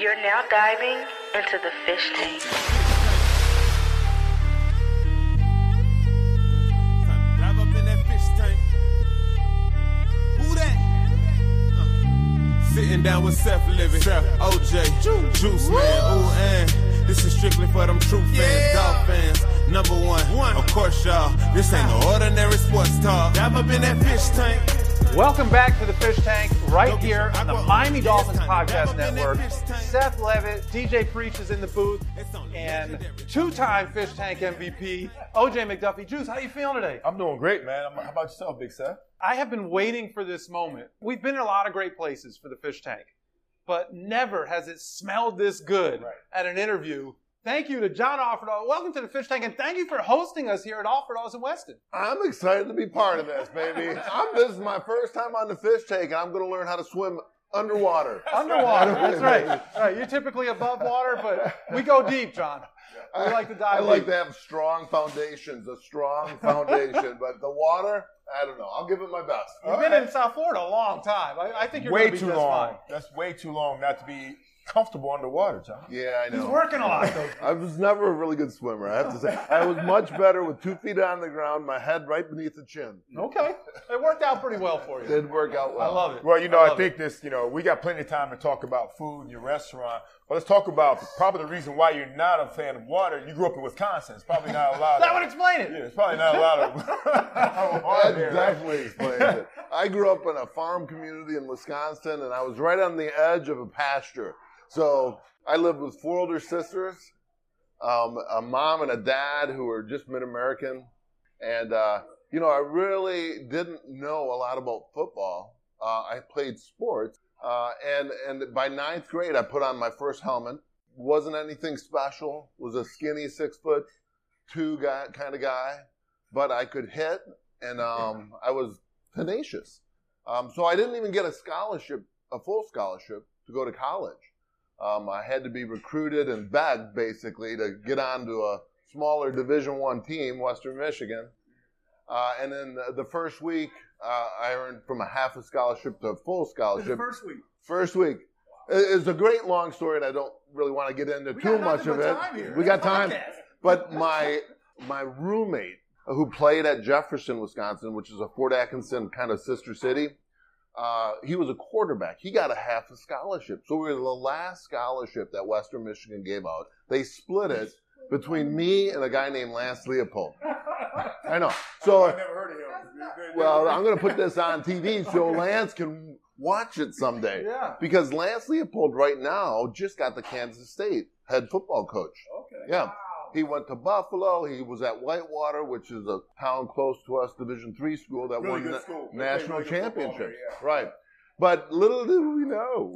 You're now diving into the fish tank. Dive up in that fish tank. Who that? Sitting down with Seth Living, OJ, Juice Man, ooh, and this is strictly for them true fans, dog fans. Number one, of course, y'all. This ain't no ordinary sports talk. Dive up in that fish tank. Welcome back to the Fish Tank, right here on the Miami Dolphins Podcast Network. Seth Levitt, DJ Preach is in the booth, and two-time Fish Tank MVP, OJ McDuffie. Juice, how you feeling today? I'm doing great, man. How about yourself, Big Seth? I have been waiting for this moment. We've been in a lot of great places for the Fish Tank, but never has it smelled this good at an interview. Thank you to John Offerdahl. Welcome to the Fish Tank, and thank you for hosting us here at Offerdahl's in Weston. I'm excited to be part of this, baby. This is my first time on the Fish Tank, and I'm going to learn how to swim underwater. That's right. All right. You're typically above water, but we go deep, John. We like to dive I like deep. to have strong foundations, a strong foundation, but the water, I don't know. I'll give it my best. You've been in South Florida a long time. I think you're going to be too just long. fine. That's way too long not to be comfortable underwater, John. Yeah, I know. He's working a lot, though. I was never a really good swimmer, I have to say. I was much better with 2 feet on the ground, my head right beneath the chin. Okay. It worked out pretty well for you. It did work out well. I love it. Well, I think this, we got plenty of time to talk about food and your restaurant. But let's talk about probably the reason why you're not a fan of water. You grew up in Wisconsin. It's probably not a lot of... That would explain it. Yeah, it's probably not a lot of... That definitely explains it. I grew up in a farm community in Wisconsin, and I was right on the edge of a pasture. So I lived with 4 older sisters, a mom and a dad who were just mid-American. And, I really didn't know a lot about football. I played sports. And by 9th grade, I put on my first helmet. Wasn't anything special. Was a skinny 6'2" guy, kind of guy. But I could hit, and I was tenacious. So I didn't even get a full scholarship to go to college. I had to be recruited and begged, basically, to get onto a smaller Division I team, Western Michigan. And then the first week, I earned from a half a scholarship to a full scholarship. First week. It's a great long story, and I don't really want to get into too much of it. We got time. But my roommate, who played at Jefferson, Wisconsin, which is a Fort Atkinson kind of sister city, he was a quarterback. He got a half a scholarship. So we were the last scholarship that Western Michigan gave out. They split it between me and a guy named Lance Leopold. I know. So I've never heard of him. Well, I'm going to put this on TV so Lance can watch it someday. Yeah. Because Lance Leopold right now just got the Kansas State head football coach. Okay. Yeah. He went to Buffalo. He was at Whitewater, which is a town close to us, Division III school that Really won good school. national Really good football championship. there, yeah. Right. But little did we know,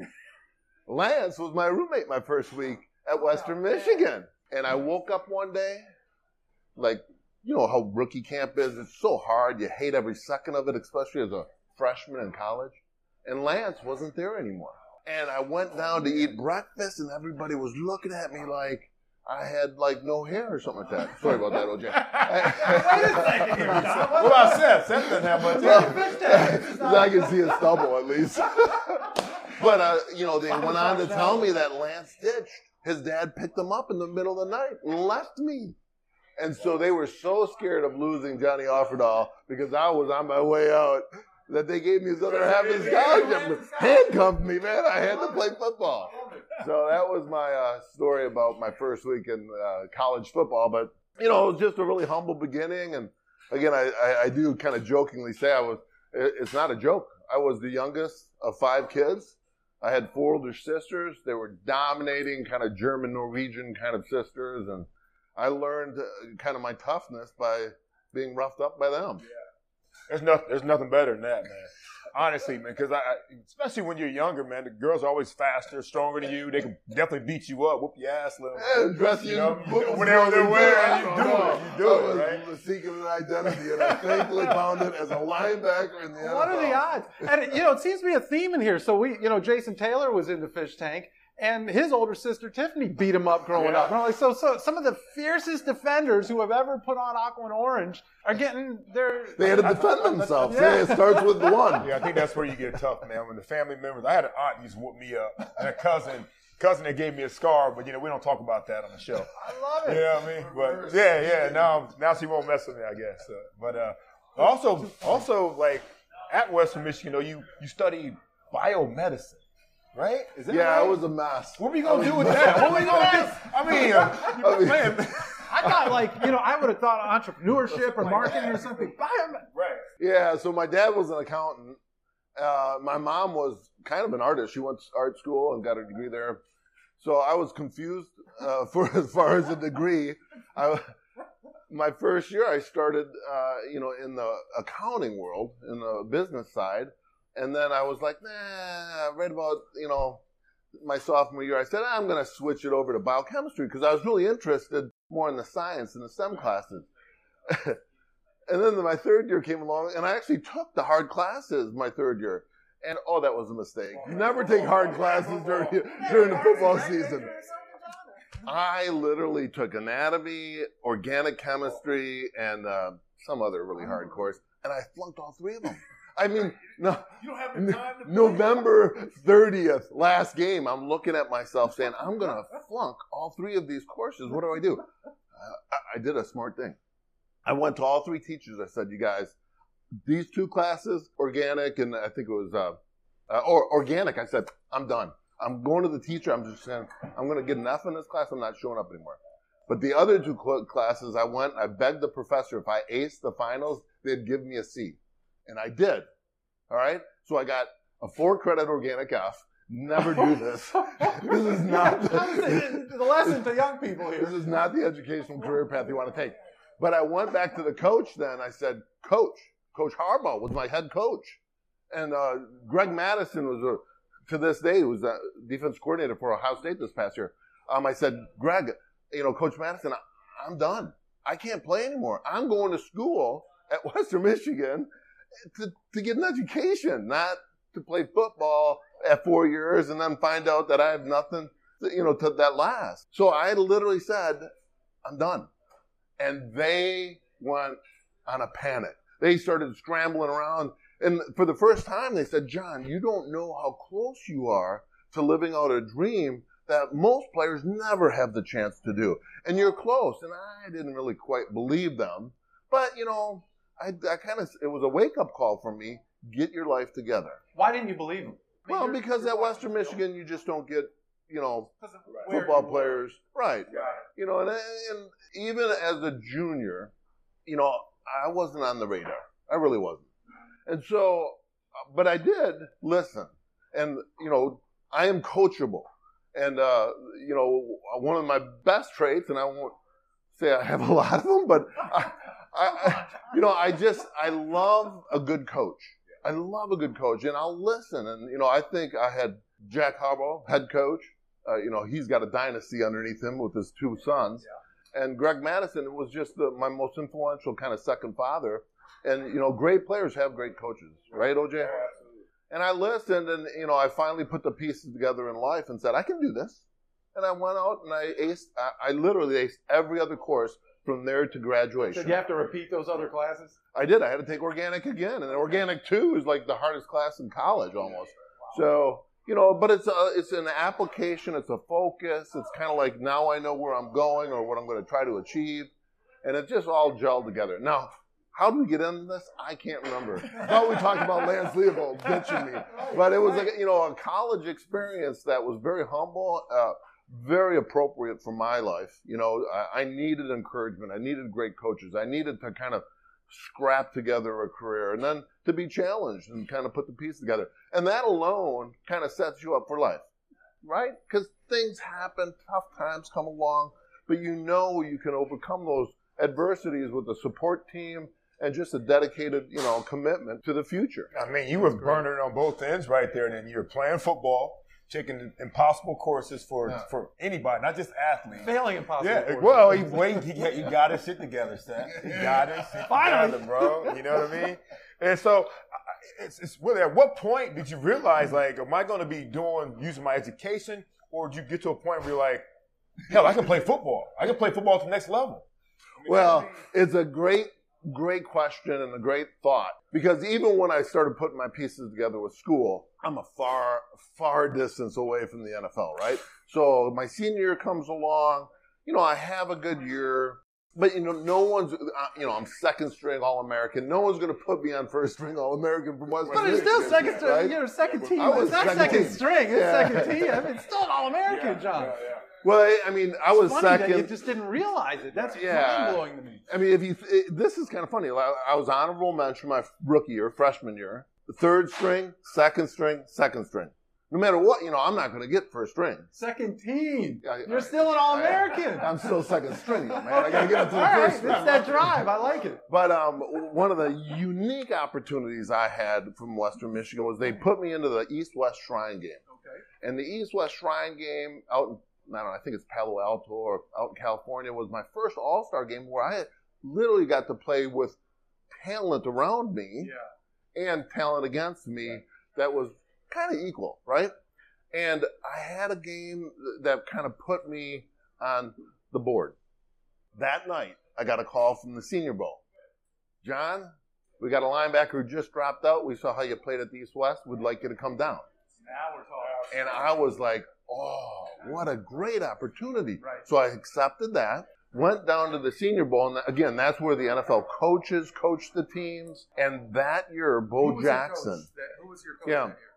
Lance was my roommate my first week at Western Michigan. And I woke up one day, like, you know how rookie camp is. It's so hard. You hate every second of it, especially as a freshman in college. And Lance wasn't there anymore. And I went down to eat breakfast, and everybody was looking at me like I had, like, no hair or something like that. Sorry about that, OJ. Wait a second here, John. What about Seth? Seth doesn't have much hair. I can see his stubble, at least. But, they went on to tell me that Lance ditched. His dad picked him up in the middle of the night and left me. And so they were so scared of losing Johnny Offerdahl because I was on my way out that they gave me his other half of the scholarship. Handcuffed me, man. I had to play football. So that was my story about my first week in college football. But, it was just a really humble beginning. And, again, I do kind of jokingly say it's not a joke. I was the youngest of 5 kids. I had 4 older sisters. They were dominating kind of German, Norwegian kind of sisters. And I learned kind of my toughness by being roughed up by them. Yeah. There's nothing better than that, man. Honestly, man, because especially when you're younger, man, the girls are always faster, stronger than you. They can definitely beat you up, whoop your ass a little bit. Yeah, dress you whenever they're wearing, you do it, right? I was seeking an identity, and I thankfully found it as a linebacker in the NFL. What are the odds? And, it seems to be a theme in here. So Jason Taylor was in the Fish Tank. And his older sister, Tiffany, beat him up growing up. And I'm like, so some of the fiercest defenders who have ever put on aqua and orange are getting their... They had to defend themselves. Yeah. It starts with one. Yeah, I think that's where you get tough, man. When the family members... I had an aunt who used to whoop me up, and a cousin. cousin that gave me a scar, but, we don't talk about that on the show. I love it. You know what I mean? But, now she won't mess with me, I guess. But also, like, at Western Michigan, you studied biomedicine, right? Is that right? I was a mess. What were you going to do with that? What were you going to do? I mean, man. I thought I would have thought entrepreneurship or marketing or something. Right. Yeah, so my dad was an accountant. My mom was kind of an artist. She went to art school and got a degree there. So I was confused for as far as a degree. My first year I started, in the accounting world, in the business side. And then I was like, I read about, my sophomore year. I said, I'm going to switch it over to biochemistry because I was really interested more in the science and the STEM classes. And then my third year came along, and I actually took the hard classes my third year. And, that was a mistake. You never take hard classes during the football season. I literally took anatomy, organic chemistry, and some other really hard course, and I flunked all three of them. I mean, no, you don't have the time to November 30th, last game, I'm looking at myself saying, I'm going to flunk all three of these courses. What do I do? I did a smart thing. I went to all three teachers. I said, you guys, these two classes, organic, and I think it was organic. I said, I'm done. I'm going to the teacher. I'm going to get an F in this class. I'm not showing up anymore. But the other two classes, I begged the professor if I aced the finals, they'd give me a C. And I did. All right? So I got a 4-credit organic F. Never do this. This is not the lesson to young people here. This is not the educational career path you want to take. But I went back to the coach then. I said, Coach Harbaugh was my head coach. And Greg Madison was, to this day, was the defense coordinator for Ohio State this past year. I said, Greg, Coach Madison, I'm done. I can't play anymore. I'm going to school at Western Michigan to get an education, not to play football at 4 years and then find out that I have nothing, to that last. So I literally said, I'm done. And they went on a panic. They started scrambling around. And for the first time, they said, John, you don't know how close you are to living out a dream that most players never have the chance to do. And you're close. And I didn't really quite believe them. But, it was a wake-up call for me. Get your life together. Why didn't you believe them? Well, because at Western Michigan, you just don't get, football players. Right. And even as a junior, I wasn't on the radar. I really wasn't. And so, but I did listen. And, I am coachable. And, one of my best traits, and I won't say I have a lot of them, but I love a good coach. I love a good coach, and I'll listen. And, I think I had Jack Harbaugh, head coach. He's got a dynasty underneath him with his two sons. Yeah. And Greg Madison was just my most influential kind of second father. And, great players have great coaches, right, OJ? Yeah, absolutely. And I listened, and, I finally put the pieces together in life and said, I can do this. And I went out and I literally aced every other course from there to graduation. Did you have to repeat those other classes? I did. I had to take organic again. And organic 2 is like the hardest class in college almost. So, but it's an application. It's a focus. It's kind of like now I know where I'm going or what I'm going to try to achieve. And it just all gelled together. Now, how did we get into this? I can't remember. I thought we talked about Lance Leopold ditching me. But it was like, a college experience that was very humble, very appropriate for my life. I needed encouragement. I needed great coaches. I needed to kind of scrap together a career and then to be challenged and kind of put the piece together. And that alone kind of sets you up for life, right? Because things happen, tough times come along, but you can overcome those adversities with a support team and just a dedicated, commitment to the future. I mean, you were burning on both ends right there, and then you're playing football, taking impossible courses for anybody, not just athletes. Failing impossible courses. Well, he got his shit together, Seth. He got his shit together, bro. You know what I mean? And so, it's really, at what point did you realize, like, am I going to be using my education, or did you get to a point where you're like, hell, I can play football. I can play football at the next level? Well, it's a great question and a great thought, because even when I started putting my pieces together with school, I'm a far distance away from the NFL, right? So my senior year comes along. I have a good year. But, no one's, I'm second string All-American. No one's going to put me on first string All-American from West But it's still second string. right? You're second team. I was It's not second second team. string. It's Yeah. second team. It's still an All-American, John. Well, I was Funny that second. you just didn't realize it. That's Yeah. mind-blowing to me. I mean, this is kind of funny. I was honorable mention my rookie year, freshman year. Third string, second string, second string. No matter what, I'm not going to get first string. Second team. I- You're still an All-American. I'm still second string, though, man. I got to get up to the All right, first string. it's that drive. I like it. But one of the unique opportunities I had from Western Michigan was they put me into the East-West Shrine game. Okay. And the East-West Shrine game out in, I think it's Palo Alto or out in California, was my first All-Star game where I literally got to play with talent around me and talent against me that was kind of equal, right? And I had a game that kind of put me on the board. That night, I got a call from the Senior Bowl. John, we got a linebacker who just dropped out. We saw how you played at the East-West. We'd like you to come down. Now we're talking. And I was like, oh, what a great opportunity. Right. So I accepted that, went down to the Senior Bowl. And again, that's where the NFL coaches coach the teams. And that year, Bo Jackson. Who was your coach Yeah. that year?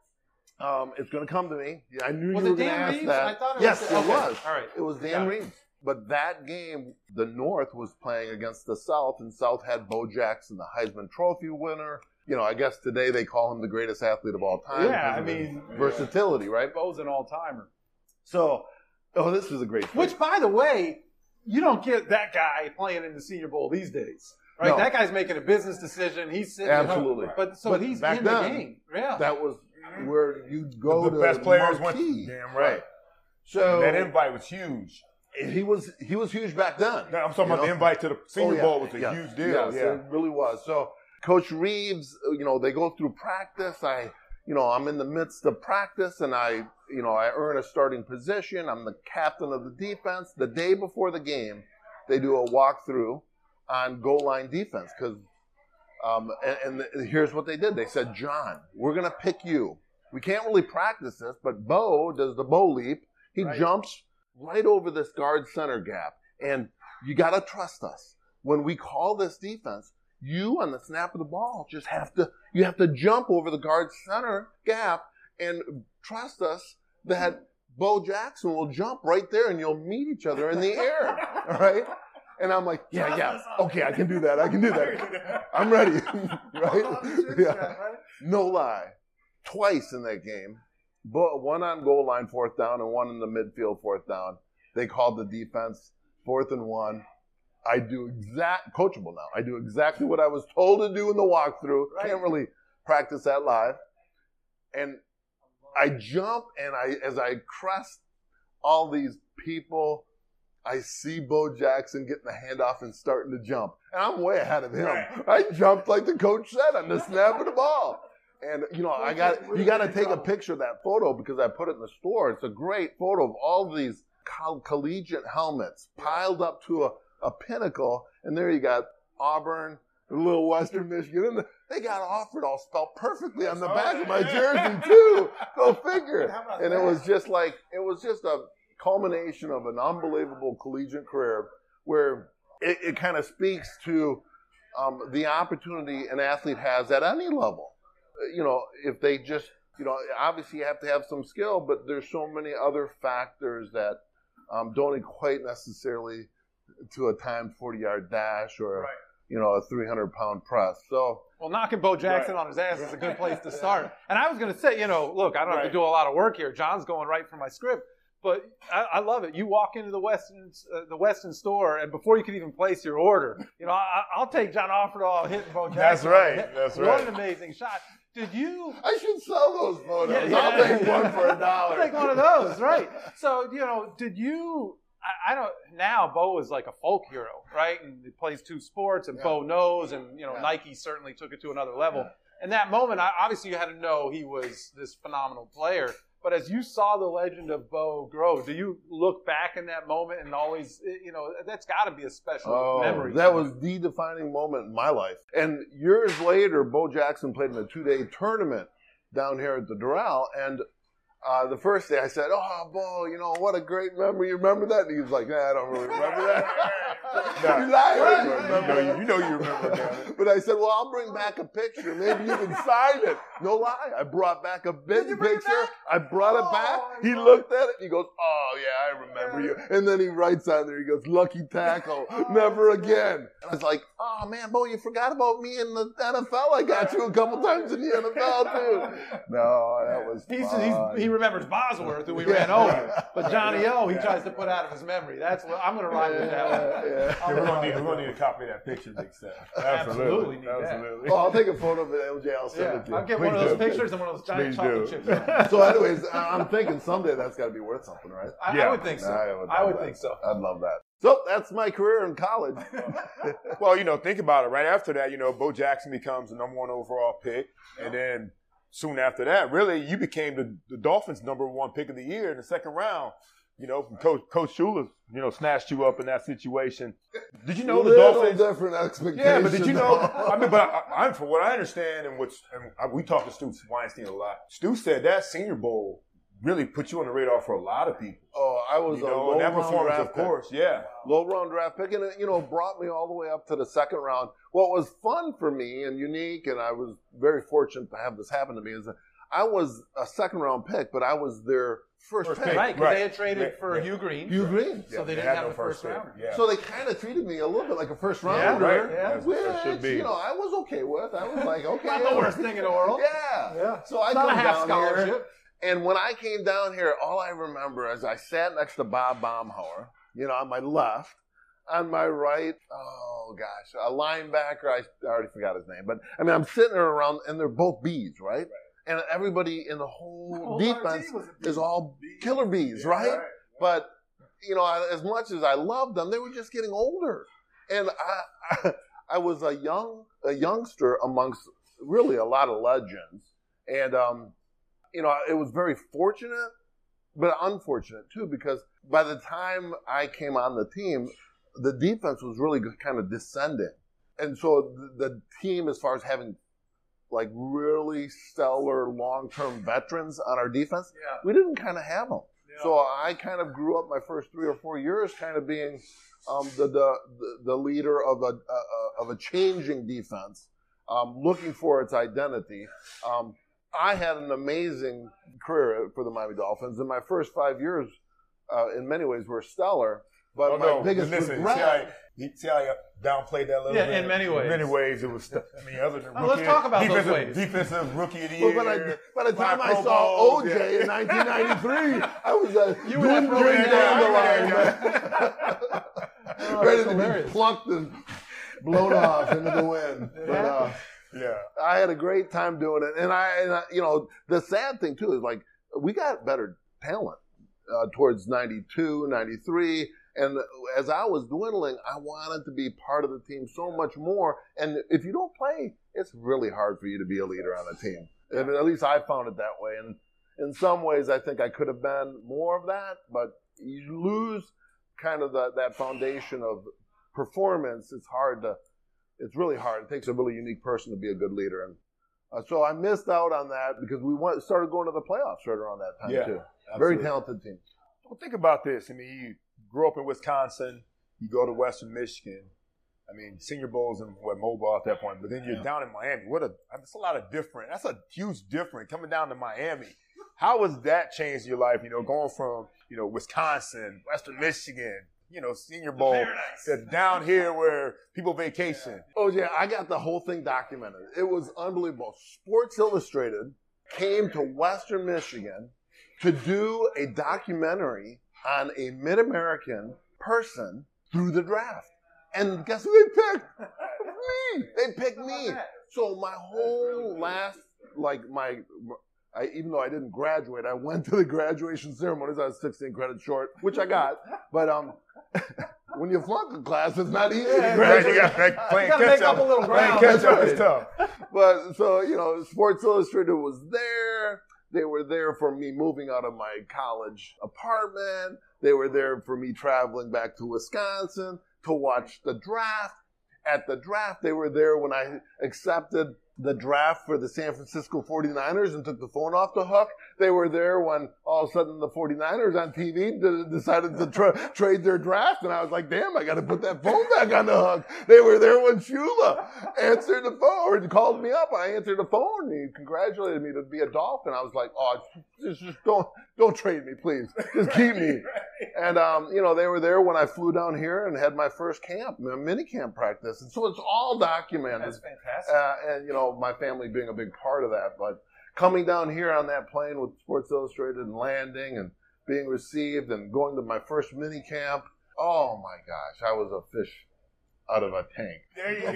It's going to come to me. Yeah, I knew Was you it were going to Dan ask Reeves? that. I thought it yes, was. it Okay. was. All right. It was Dan Got it. Reeves. But that game, the North was playing against the South, and South had Bo Jackson, the Heisman Trophy winner. I guess today they call him the greatest athlete of all time. Yeah, because of his I mean, versatility, right? Bo's an all-timer. So, this is a great story. Which, by the way, you don't get that guy playing in the Senior Bowl these days, right? No. That guy's making a business decision. He's sitting at home. Absolutely. But he's back in the then, game. Yeah. That was where you go The to best players went. marquee. Damn right. So That invite was huge. he was huge back then. No, I'm talking about the invite to the Senior yeah. Bowl was a Yes. huge deal. Yes, Yeah. it really was. So Coach Reeves, they go through practice. I'm in the midst of practice, and I earn a starting position. I'm the captain of the defense. The day before the game, they do a walkthrough on goal line defense because, and here's what they did. They said, John, we're going to pick you. We can't really practice this, but Bo does the Bo leap. He jumps right over this guard center gap, and you got to trust us. When we call this defense, you on the snap of the ball just have to jump over the guard center gap and trust us that Bo Jackson will jump right there and you'll meet each other in the air. All right? And I'm like, yeah. Okay, I can do that. I'm ready. Right? Yeah. No lie. Twice in that game, one on goal line 4th down and one in the midfield 4th down. They called the defense 4th and 1. I do coachable now. I do exactly what I was told to do in the walkthrough. Can't really practice that live. And I jump, and as I crest all these people, I see Bo Jackson getting the handoff and starting to jump. And I'm way ahead of him. I jumped like the coach said on the snap of the ball. And, you got to take a picture of that photo because I put it in the store. It's a great photo of all these collegiate helmets piled up to a pinnacle. And there you got Auburn, a little Western Michigan. And they got offered all spelled perfectly on the back of my jersey, too. Go figure. And it was just a culmination of an unbelievable collegiate career where it kind of speaks to the opportunity an athlete has at any level. If they just, obviously you have to have some skill, but there's so many other factors that don't equate necessarily to a timed 40-yard dash or, a 300-pound press. So, well, knocking Bo Jackson on his ass is a good place to start. And I was going to say, look, I don't have to do a lot of work here. John's going right for my script. But I love it. You walk into the Weston store, and before you can even place your order, I'll take John Offerdahl hitting Bo Jackson. That's right. What an amazing shot. Did you? I should sell those photos. Yeah. I'll take one for $1. I'll take one of those, right? So, did you? I don't. Now Bo is like a folk hero, right? And he plays 2 sports, and Bo knows, and Nike certainly took it to another level. In that moment, obviously you had to know he was this phenomenal player. But as you saw the legend of Bo grow, do you look back in that moment and always, that's got to be a special memory? That was the defining moment in my life. And years later, Bo Jackson played in a 2-day tournament down here at the Doral, and the first day I said, "Oh, Bo, you know what a great memory. You remember that?" And he was like, "Nah, I don't really remember that." You lied. You know you remember that. But I said, "Well, I'll bring back a picture. Maybe you can sign it." No lie. I brought back a big picture. I brought it back. He looked at it. He goes, "Oh, yeah, I remember you." And then he writes on there, he goes, "Lucky tackle. Never again." And I was like, "Oh, man, Bo, you forgot about me in the NFL. I got you a couple times in the NFL, too." No, that was fun. He remembers Bosworth, who we ran over. But Johnny O, he tries to put out of his memory. That's what I'm going to ride with that one. Yeah. We're gonna need a copy of that picture next time. Absolutely need that. Absolutely. Oh, I'll take a photo of it, LJ. I'll send it to you. I'll get one of those pictures and one of those giant chocolate chips. So anyways, I'm thinking someday that's got to be worth something, right? I would think so. I would think so. I'd love that. So that's my career in college. Well, think about it. Right after that, Bo Jackson becomes the number 1 overall pick. And then soon after that, really, you became the Dolphins' number 1 pick of the year in the second round. Coach Shula, snatched you up in that situation. Did you know the Dolphins? Different expectations. Yeah, but did you know? I from what I understand, and we talked to Stu Weinstein a lot. Stu said that Senior Bowl really put you on the radar for a lot of people. Oh, I was a low that round performance, draft of course, yeah. Low round draft pick, and it, brought me all the way up to the second round. What was fun for me and unique, and I was very fortunate to have this happen to me, is that I was a second round pick, but I was their first pick. Right, because they had traded for Hugh Green. Hugh Green. So they didn't have a first rounder. Yeah. So they kind of treated me a little bit like a first rounder. Right. Yeah. Which, That should be. I was okay with. I was like, okay. Not the worst thing in the world. Yeah. So I Not come a half down scholarship. here. And when I came down here, all I remember is I sat next to Bob Baumhauer, on my left. On my right, oh gosh, a linebacker, I already forgot his name. But, I'm sitting there around, and they're both Bs, right? And everybody in the whole defense is all killer bees, right? But, as much as I loved them, they were just getting older. And I was a youngster amongst really a lot of legends. And, it was very fortunate, but unfortunate too, because by the time I came on the team, the defense was really kind of descending. And so the team, as far as having like really stellar long-term veterans on our defense, we didn't kind of have them. Yeah. So I kind of grew up my first 3 or 4 years kind of being the leader of a changing defense, looking for its identity. I had an amazing career for the Miami Dolphins, and my first 5 years, in many ways, were stellar. But my biggest regret. See how you downplayed that a little bit? In many ways. In many ways, it was. Other than let's talk about those ways. Defensive rookie of the year. Well, by the time I saw OJ in 1993, I was dwindling down the line, ready to be plucked and blown off into the wind. But, I had a great time doing it, and I the sad thing too is like we got better talent towards 92, 93. And as I was dwindling, I wanted to be part of the team so much more. And if you don't play, it's really hard for you to be a leader on a team. And at least I found it that way. And in some ways, I think I could have been more of that. But you lose kind of that foundation of performance. It's really hard. It takes a really unique person to be a good leader. And so I missed out on that because we started going to the playoffs right around that time, too. Absolutely. Very talented team. Well, think about this. You grew up in Wisconsin. You go to Western Michigan. Senior Bowl's in Mobile at that point. But then you're down in Miami. That's a lot of different. That's a huge difference coming down to Miami. How has that changed your life? Going from, Wisconsin, Western Michigan, Senior Bowl, to down here where people vacation. Oh, yeah. I got the whole thing documented. It was unbelievable. Sports Illustrated came to Western Michigan to do a documentary on a Mid-American person through the draft. And guess who they picked? Me. They picked me. So my whole even though I didn't graduate, I went to the graduation ceremonies. I was 16 credits short, which I got. But when you flunk a class, it's not easy to graduate. You got to make up a little ground. Catch up is tough. But so, Sports Illustrated was there. They were there for me moving out of my college apartment. They were there for me traveling back to Wisconsin to watch the draft. At the draft, they were there when I accepted the draft for the San Francisco 49ers and took the phone off the hook. They were there when all of a sudden the 49ers on TV decided to trade their draft. And I was like, damn, I got to put that phone back on the hook. They were there when Shula answered the phone or called me up. I answered the phone. He congratulated me to be a Dolphin. I was like, oh, just don't trade me, please. Just keep me. And, they were there when I flew down here and had my first camp, mini camp practice. And so it's all documented. That's fantastic. And my family being a big part of that. But coming down here on that plane with Sports Illustrated and landing and being received and going to my first mini camp, oh my gosh, I was a fish out of a tank. There you go.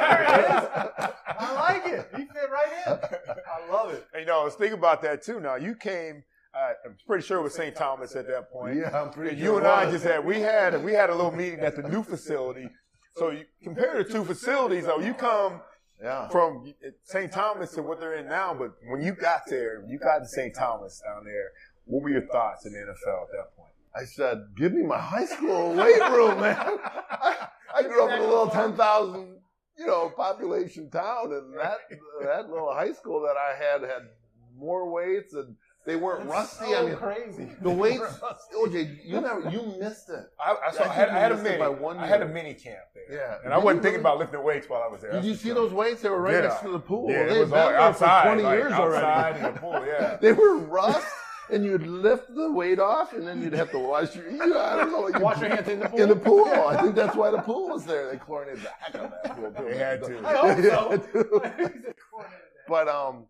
I like it. You fit right in. I love it. And, let's think about that too. Now, you came, I'm pretty sure it was St. Thomas at that point. Yeah, I'm pretty and sure. You and I just we had a little meeting at the new facility. So you compare the two facilities, though, you come from St. Thomas to what they're in now, but when you got there, you got to St. Thomas down there, what were your thoughts in the NFL at that point? I said, give me my high school weight room, man. I grew up in a little 10,000, population town, and that little high school that I had more weights, and they weren't rusty. So crazy. The weights, OJ, you missed it. I had a mini camp there. Yeah. And I wasn't thinking about lifting weights while I was there. Did you see those weights? They were right next to the pool. Yeah, They've been there outside, for 20 years already. Outside in the pool, yeah. They were rust. And you'd lift the weight off, and then you'd have to wash your wash your hands in the pool. In the pool. I think that's why the pool was there. They chlorinated the heck out of that pool. They had to. I hope so. But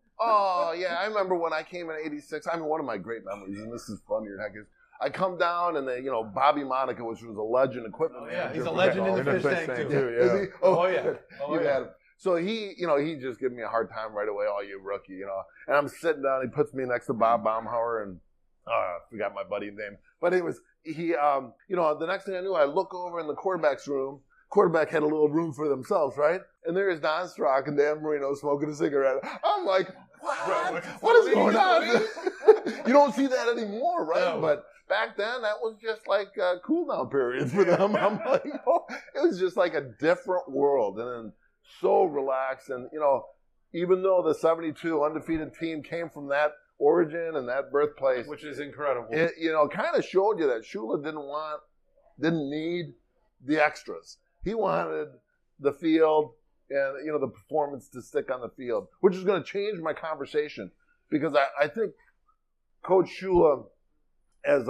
I remember when I came in '86. I mean, one of my great memories, and this is funnier heck, is I come down and then Bobby Monica, which was a legend equipment manager. Yeah, he's a legend in the fish tank too. Yeah. Is he? Oh yeah. You had him. So he just gave me a hard time right away. Oh, you rookie, And I'm sitting down. He puts me next to Bob Baumhauer, and I forgot my buddy's name. But it was the next thing I knew, I look over in the quarterback's room. Quarterback had a little room for themselves, right? And there's Don Strock and Dan Marino smoking a cigarette. I'm like, what is going on? You don't see that anymore, right? No. But back then, that was just like a cool down period for them. I'm like, it was just like a different world, and then so relaxed. And even though the 72 undefeated team came from that origin and that birthplace, which is incredible, it kind of showed you that Shula didn't need the extras. He wanted the field and the performance to stick on the field, which is going to change my conversation, because I think Coach Shula, as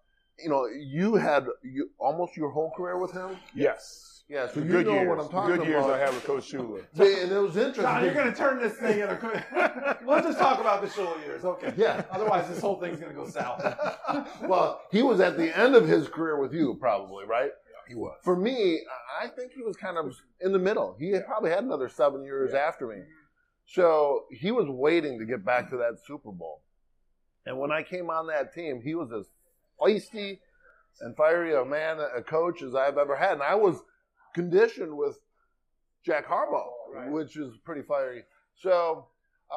you had almost your whole career with him. Yes. Yeah, so good years. What I'm talking about. Good years I had with Coach Shula. And it was interesting. John, you're going to turn this thing into let's just talk about the Shula years, okay? Yeah. Otherwise, this whole thing's going to go south. Well, he was at the end of his career with you, probably, right? He was. For me, I think he was kind of in the middle. He probably had another 7 years after me. So he was waiting to get back to that Super Bowl. And when I came on that team, he was as feisty and fiery a coach as I've ever had. And I was conditioned with Jack Harbaugh, which is pretty fiery. So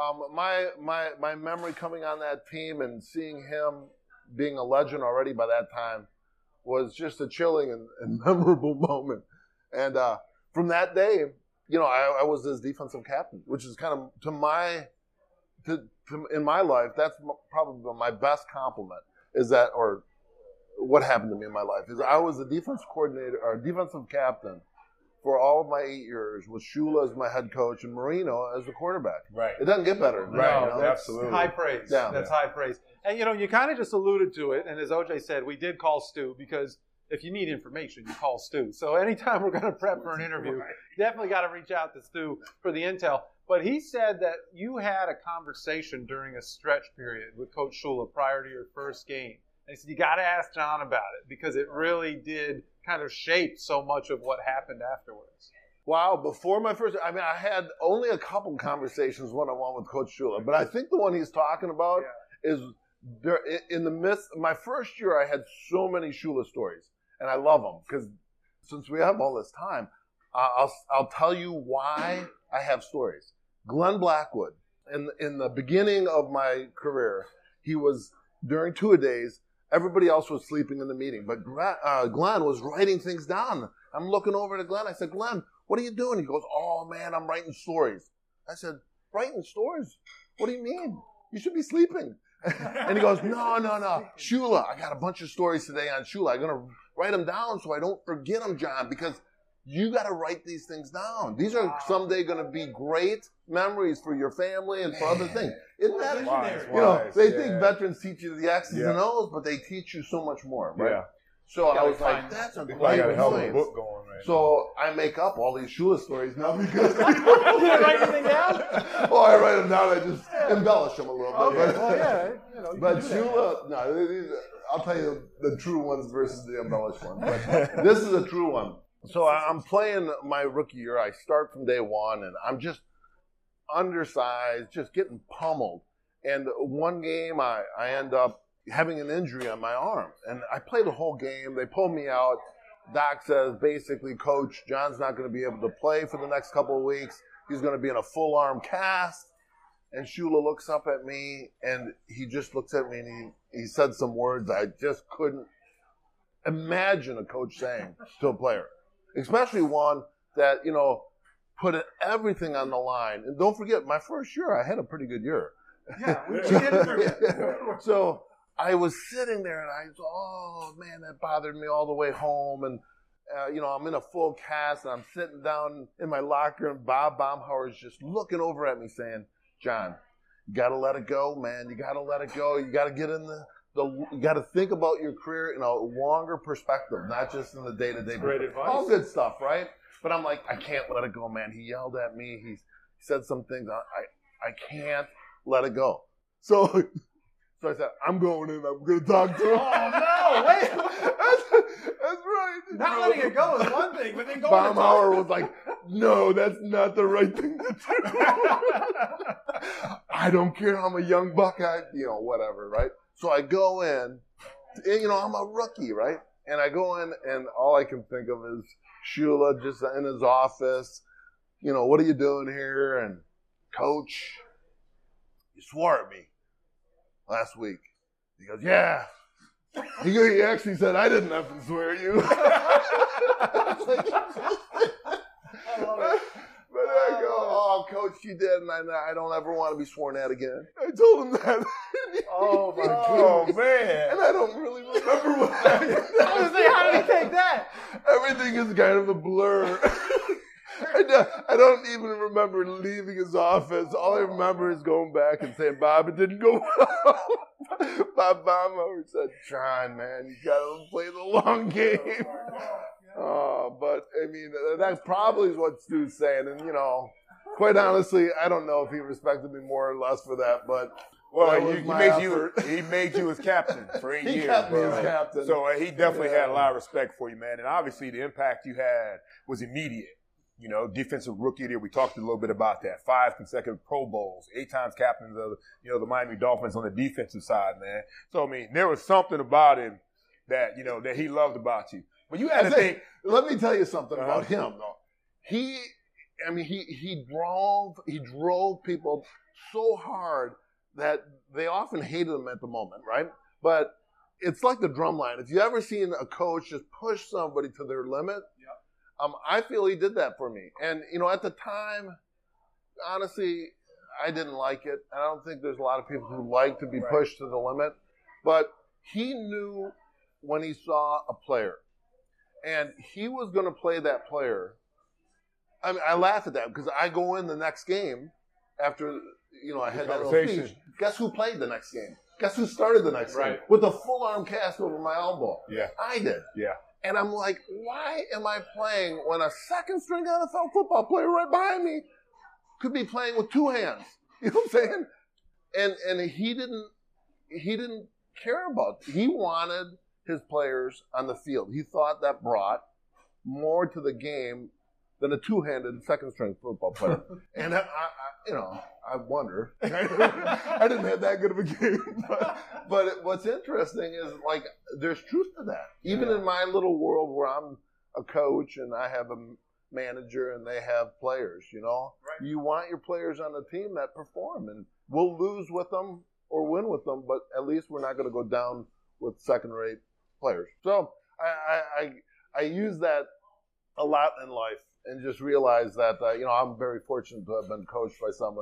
my memory coming on that team and seeing him being a legend already by that time was just a chilling and memorable moment. And from that day, I was his defensive captain, which is kind of in my life, that's probably my best compliment. Is that, or what happened to me in my life, is I was the defense coordinator or defensive captain for all of my 8 years, with Shula as my head coach and Marino as the quarterback. Right. It doesn't get better. Right. No, that's absolutely high praise. Yeah. That's high praise. And, you kind of just alluded to it. And as OJ said, we did call Stu, because if you need information, you call Stu. So anytime we're going to prep for an interview, definitely got to reach out to Stu for the intel. But he said that you had a conversation during a stretch period with Coach Shula prior to your first game. And he said, you got to ask John about it, because it really did kind of shape so much of what happened afterwards. Wow, before my first, I had only a couple conversations one-on-one with Coach Shula, but I think the one he's talking about is there in the midst. My first year, I had so many Shula stories, and I love them, because since we have all this time, I'll tell you why I have stories. Glenn Blackwood, in the beginning of my career, he was, during two-a-days, everybody else was sleeping in the meeting, but Glenn was writing things down. I'm looking over to Glenn. I said, Glenn, what are you doing? He goes, oh, man, I'm writing stories. I said, writing stories. What do you mean? You should be sleeping. And he goes, no. Shula, I got a bunch of stories today on Shula. I'm going to write them down so I don't forget them, John, because you got to write these things down. These are someday going to be great memories for your family and for other things. Isn't that wise? They think veterans teach you the X's and O's, but they teach you so much more, right? Yeah. So I was like, that's a great point. Book going right so I make up all these Shula stories now because You didn't write anything down? Oh, I write them down. I just embellish them a little bit. Okay, well, yeah. But Shula, I'll tell you the true ones versus the embellished ones. But this is a true one. So I'm playing my rookie year. I start from day one, and I'm just undersized, just getting pummeled. And one game, I end up having an injury on my arm. And I play the whole game. They pull me out. Doc says, basically, Coach, John's not going to be able to play for the next couple of weeks. He's going to be in a full arm cast. And Shula looks up at me, and he just looks at me, and he said some words I just couldn't imagine a coach saying to a player, especially one that, put everything on the line. And don't forget, my first year, I had a pretty good year. Yeah, we didn't forget. So I was sitting there, and I was, oh, man, that bothered me all the way home. And, I'm in a full cast, and I'm sitting down in my locker, and Bob Baumhauer is just looking over at me saying, John, you got to let it go, man. You got to let it go. You got to get in you got to think about your career in a longer perspective, not just in the day-to-day. Great advice. All good stuff, right? But I'm like, I can't let it go, man. He yelled at me. He said some things. I can't let it go. So I said, I'm going in. I'm going to talk to him. Oh, no, wait. That's right. Not letting it go is one thing, but then going Baumhauer was like, no, that's not the right thing to do. I don't care. I'm a young buck. Whatever, right? So I go in. I'm a rookie, right? And I go in, and all I can think of is Shula just in his office. What are you doing here? And Coach, you swore at me last week. He goes, yeah. He actually said, I didn't have to swear at you. But I go, oh, Coach, you did, and I don't ever want to be sworn at again. I told him that. Oh, my God. Oh, man. And I don't really remember what happened. I was saying, how did he take that? Everything is kind of a blur. I don't even remember leaving his office. All I remember is going back and saying, Bob, it didn't go well. Bob Baumhauer said, John, man, you got to play the long game. But, that probably is what Stu's saying. And, quite honestly, I don't know if he respected me more or less for that, but... Well, he made you his captain for 8 years. He kept me as captain. So he definitely had a lot of respect for you, man. And obviously the impact you had was immediate. Defensive rookie of the year. We talked a little bit about that. 5 consecutive Pro Bowls, 8 times captains of the Miami Dolphins on the defensive side, man. So there was something about him that that he loved about you. But you had to think. Let me tell you something about him, though. He drove people so hard that they often hated him at the moment, right? But it's like the drum line. If you ever seen a coach just push somebody to their limit, I feel he did that for me. And, at the time, honestly, I didn't like it. I don't think there's a lot of people who like to be pushed to the limit. But he knew when he saw a player. And he was going to play that player. I laugh at that because I go in the next game after, I had that little speech. Guess who played the next game? Guess who started the next game? With a full arm cast over my elbow. Yeah. I did. Yeah. And I'm like, why am I playing when a second string NFL football player right behind me could be playing with 2 hands? You know what I'm saying? And he didn't care about it. He wanted his players on the field. He thought that brought more to the game than a 2-handed second string football player. And I wonder. I didn't have that good of a game. But what's interesting is, there's truth to that. Even in my little world where I'm a coach and I have a manager and they have players, you want your players on the team that perform. And we'll lose with them or win with them, but at least we're not going to go down with second-rate players. So I use that a lot in life and just realize that, I'm very fortunate to have been coached by someone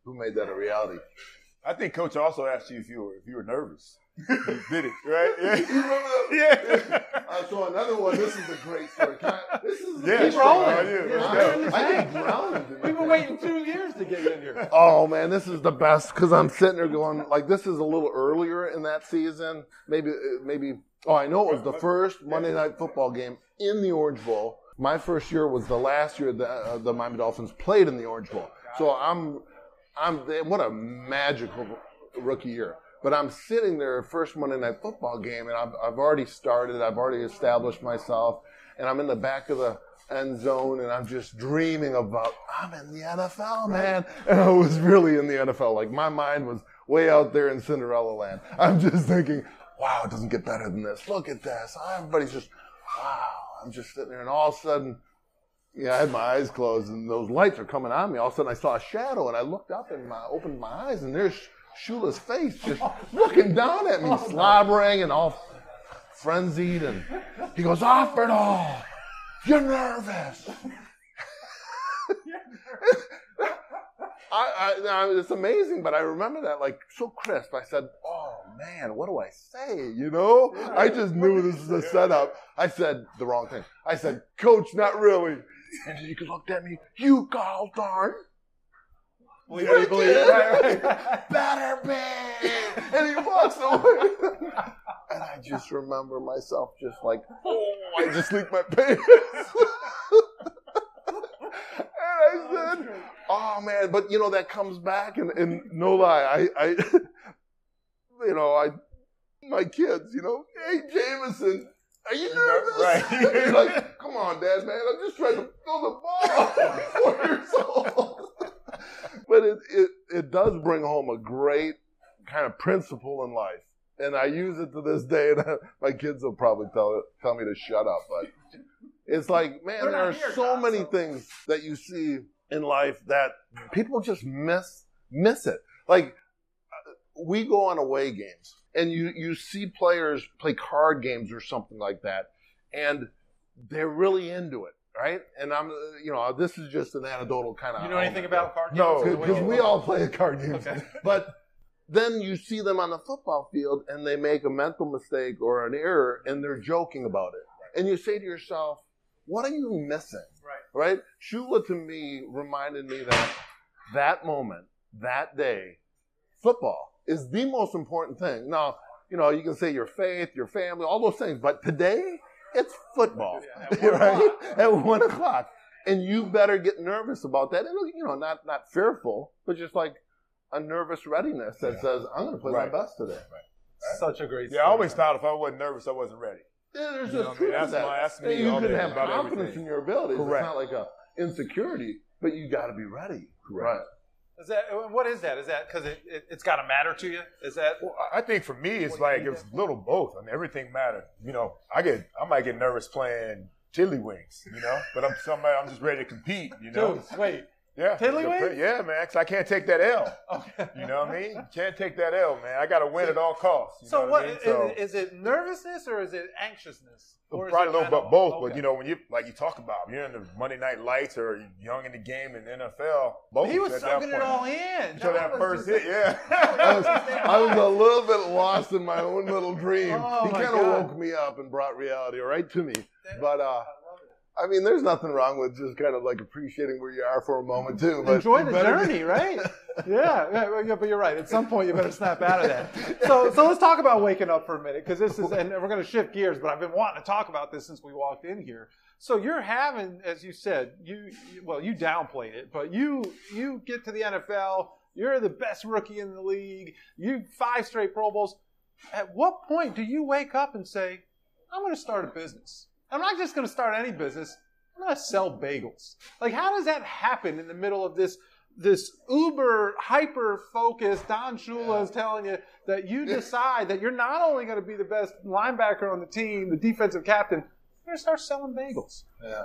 who made that a reality. I think Coach also asked you if you were nervous. You did it, right? You remember that? Yeah. So another one. This is a great story. This is Yeah. Keep rolling. I get drowned. We've been waiting 2 years to get in here. Oh man, this is the best because I'm sitting there going like, this is a little earlier in that season. Maybe. Oh, I know it was the first Monday Night Football game in the Orange Bowl. My first year was the last year the Miami Dolphins played in the Orange Bowl. So what a magical rookie year. But I'm sitting there first Monday Night Football game, and I've already started. I've already established myself, and I'm in the back of the end zone, and I'm just dreaming about, I'm in the NFL, man. And I was really in the NFL. Like, my mind was way out there in Cinderella land. I'm just thinking, wow, it doesn't get better than this. Look at this. Everybody's just, wow. I'm just sitting there, and all of a sudden, I had my eyes closed, and those lights are coming on me. All of a sudden, I saw a shadow, and I looked up and opened my eyes, and there's Shula's face just looking down at me, slobbering and all frenzied. And he goes, "Off it all. You're nervous." It's amazing, but I remember that like so crisp. I said, "Oh man, what do I say?" I just knew this was a setup. I said the wrong thing. I said, "Coach, not really." And he looked at me. "You called darn." Believe it. Right. Better be. And he walks away. And I just remember myself just like, I just leaked my pants. And I said, oh man, but that comes back and no lie, my kids, "Hey, Jameson, are you nervous?" Right. He's like, "Come on, Dad, man, I'm just trying to throw the ball." I'm 4 years old. But it does bring home a great kind of principle in life. And I use it to this day, and my kids will probably tell me to shut up. But it's like, man, there are so many things that you see in life that people just miss it. Like, we go on away games, and you see players play card games or something like that, and they're really into it. Right? And I'm, this is just an anecdotal kind of. You know anything about card games? No, because we all play card games. Okay. But then you see them on the football field and they make a mental mistake or an error and they're joking about it. And you say to yourself, what are you missing? Right? Shula to me reminded me that moment, that day, football is the most important thing. Now, you can say your faith, your family, all those things, but today, it's football, right? At 1 o'clock. And you better get nervous about that. And, not fearful, but just like a nervous readiness that says, I'm going to play my best today. Right. Such a great story. I always thought if I wasn't nervous, I wasn't ready. Yeah, there's just truth to that. That's me. You all can day have about confidence everything. in your abilities. Correct. It's not like a insecurity, but you got to be ready. Correct. Right. What is that? Is that because it's got to matter to you? Is that? Well, I think for me, it's like it's a little both. I mean, everything matters. I might get nervous playing tiddlywinks, but I'm just ready to compete, Dude, wait. Yeah. Tiddlywinks? Yeah, man, because I can't take that L. Okay. You know what I mean? Can't take that L, man. I got to win at all costs. So what? Is it nervousness or is it anxiousness? Or Probably a little bit both, okay. but when you talk about, you're in the Monday Night Lights or young in the game in the NFL. Both He was at sucking that it point. all in. Until that first hit, yeah. I was a little bit lost in my own little dream. Oh, He my kind of God. woke me up and brought reality right to me. But I mean, there's nothing wrong with just kind of like appreciating where you are for a moment too. But Enjoy the you better journey, right? Yeah, but you're right. At some point, you better snap out of that. So let's talk about waking up for a minute, because this is, and we're going to shift gears, but I've been wanting to talk about this since we walked in here. So you're having, as you said, you downplayed it, but you get to the NFL, you're the best rookie in the league, you 5 straight Pro Bowls. At what point do you wake up and say, I'm going to start a business? I'm not just going to start any business. I'm going to sell bagels. Like, how does that happen in the middle of this uber hyper focused? Don Shula is telling you that you decide that you're not only going to be the best linebacker on the team, the defensive captain, you're going to start selling bagels.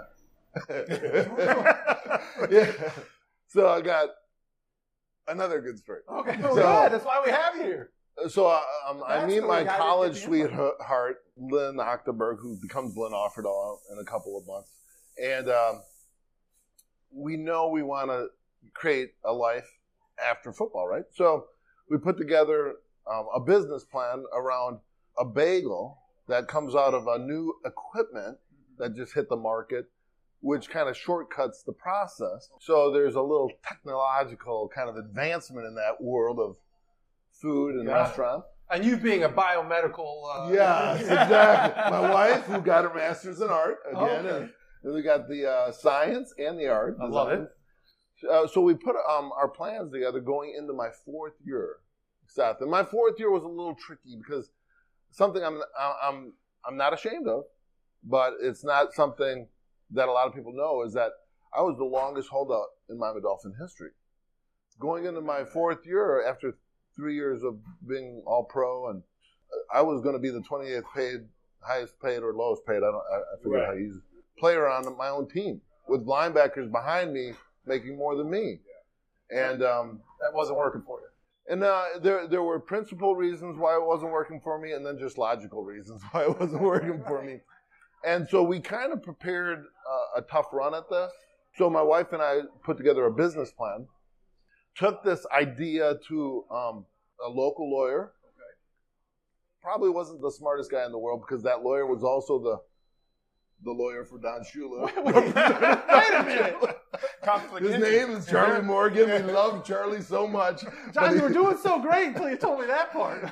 Yeah. So I got another good story. Okay, well, good. That's why we have you here. So I meet the my guy that college gets the sweetheart, Lynn Ochterberg, who becomes Lynn Offerdahl in a couple of months. And we know we want to create a life after football, right? So we put together a business plan around a bagel that comes out of a new equipment that just hit the market, which kind of shortcuts the process. So there's a little technological kind of advancement in that world of food and restaurant. And you being a biomedical... Yes, exactly. My wife, who got her master's in art, again, and we got the science and the art. I love it. So we put our plans together going into my fourth year, Seth. And my fourth year was a little tricky because something I'm not ashamed of, but it's not something that a lot of people know, is that I was the longest holdout in Miami Dolphin history. Going into my fourth year, after 3 years of being all pro, and I was going to be the 28th paid, highest paid or lowest paid, I forget how you use it, player on my own team, with linebackers behind me making more than me. And that wasn't working for you. And there were principal reasons why it wasn't working for me, and then just logical reasons why it wasn't working for me. And so we kind of prepared a tough run at this. So my wife and I put together a business plan, took this idea to a local lawyer. Probably wasn't the smartest guy in the world, because that lawyer was also the lawyer for Don Shula. Wait a minute. His name is Charlie Morgan. We love Charlie so much. John, you were doing so great until you told me that part.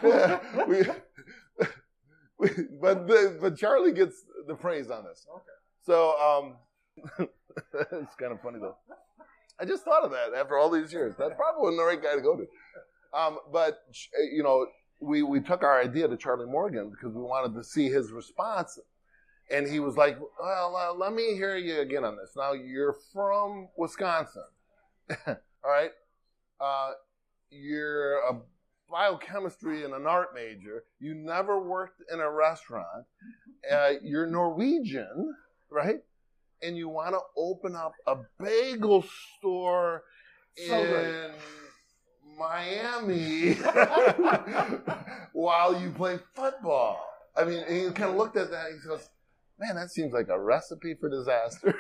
But Charlie gets the praise on this. Okay. So it's kind of funny though. I just thought of that after all these years. That probably wasn't the right guy to go to. But you know, we took our idea to Charlie Morgan because we wanted to see his response. And he was like, well, let me hear you again on this. Now, you're from Wisconsin. All right? You're a biochemistry and an art major. You never worked in a restaurant. You're Norwegian, right? And you want to open up a bagel store in Miami while you play football. I mean, he kind of looked at that and he goes, man, that seems like a recipe for disaster.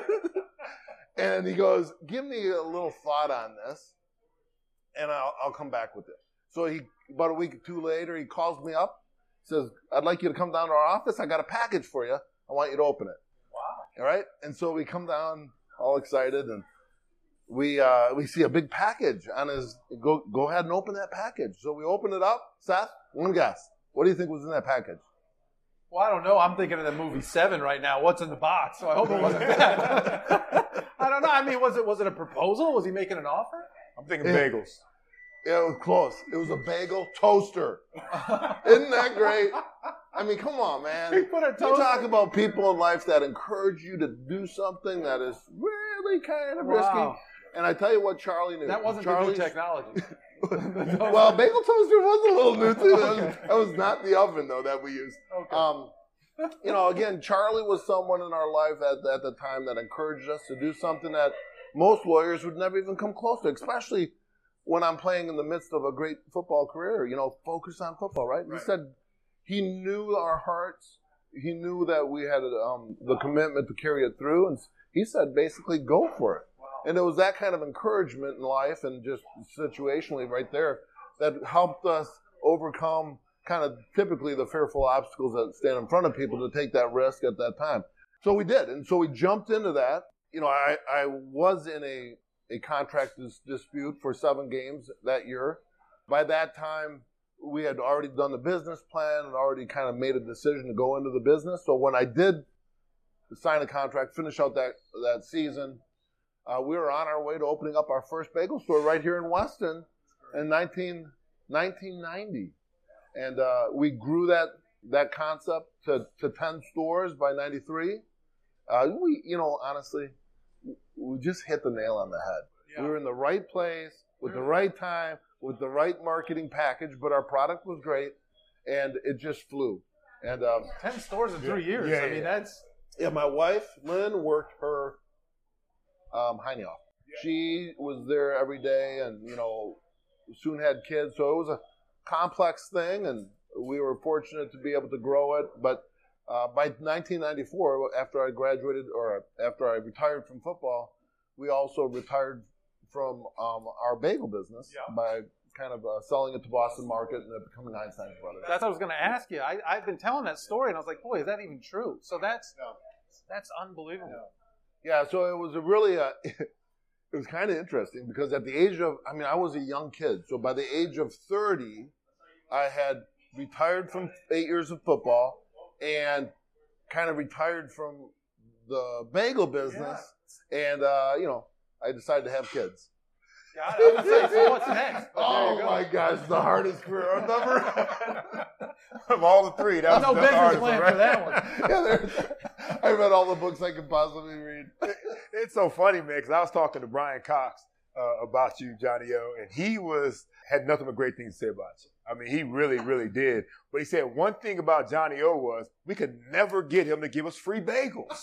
And he goes, give me a little thought on this, and I'll come back with it. So about a week or two later, he calls me up, says, I'd like you to come down to our office. I got a package for you. I want you to open it. Wow. All right? And so we come down all excited, and we see a big package on his, go ahead and open that package. So we open it up. Seth, one guess. What do you think was in that package? Well, I don't know. I'm thinking of the movie Seven right now. What's in the box? So I hope it wasn't that. I don't know. I mean, was it a proposal? Was he making an offer? I'm thinking bagels. Yeah, it was close. It was a bagel toaster. Isn't that great? I mean, come on, man. He put a toaster. You talk about people in life that encourage you to do something that is really kind of risky. And I tell you what Charlie knew. That wasn't the new technology. Well, bagel toaster was a little new too. Okay. That was not the oven though that we used. Okay. You know, again, Charlie was someone in our life at the time that encouraged us to do something that most lawyers would never even come close to, especially when I'm playing in the midst of a great football career. You know, focus on football, right? He said he knew our hearts. He knew that we had the commitment to carry it through, and he said basically go for it. And it was that kind of encouragement in life and just situationally right there that helped us overcome kind of typically the fearful obstacles that stand in front of people to take that risk at that time. So we did. And so we jumped into that. You know, I was in a contract dispute for 7 games that year. By that time, we had already done the business plan and already kind of made a decision to go into the business. So when I did sign a contract, finish out that season, we were on our way to opening up our first bagel store right here in Weston in 1990. And we grew that concept to 10 stores by 93. Honestly, we just hit the nail on the head. Yeah. We were in the right place with the right time, with the right marketing package, but our product was great, and it just flew. And 10 stores in 3 years. Yeah, I mean, that's... Yeah, my wife, Lynn, worked her Heine off. Yeah. She was there every day and, you know, soon had kids. So it was a complex thing, and we were fortunate to be able to grow it. But by 1994, after I graduated or after I retired from football, we also retired from our bagel business by kind of selling it to Boston Market and then becoming Einstein Brothers. That's what I was going to ask you. I've been telling that story, and I was like, boy, is that even true? So that's unbelievable. Yeah, so it was a really, it was kind of interesting because at the age of, I was a young kid. So by the age of 30, I had retired from 8 years of football and kind of retired from the bagel business. Yeah. And, I decided to have kids. Got it. I was going to say, so what's next? Oh, my gosh, the hardest career I've ever of all the three, that was no the business hardest plan one, for that one. I read all the books I could possibly read. It's so funny, man, because I was talking to Brian Cox about you, Johnny O, and he had nothing but great things to say about you. I mean, he really, really did. But he said one thing about Johnny O was we could never get him to give us free bagels.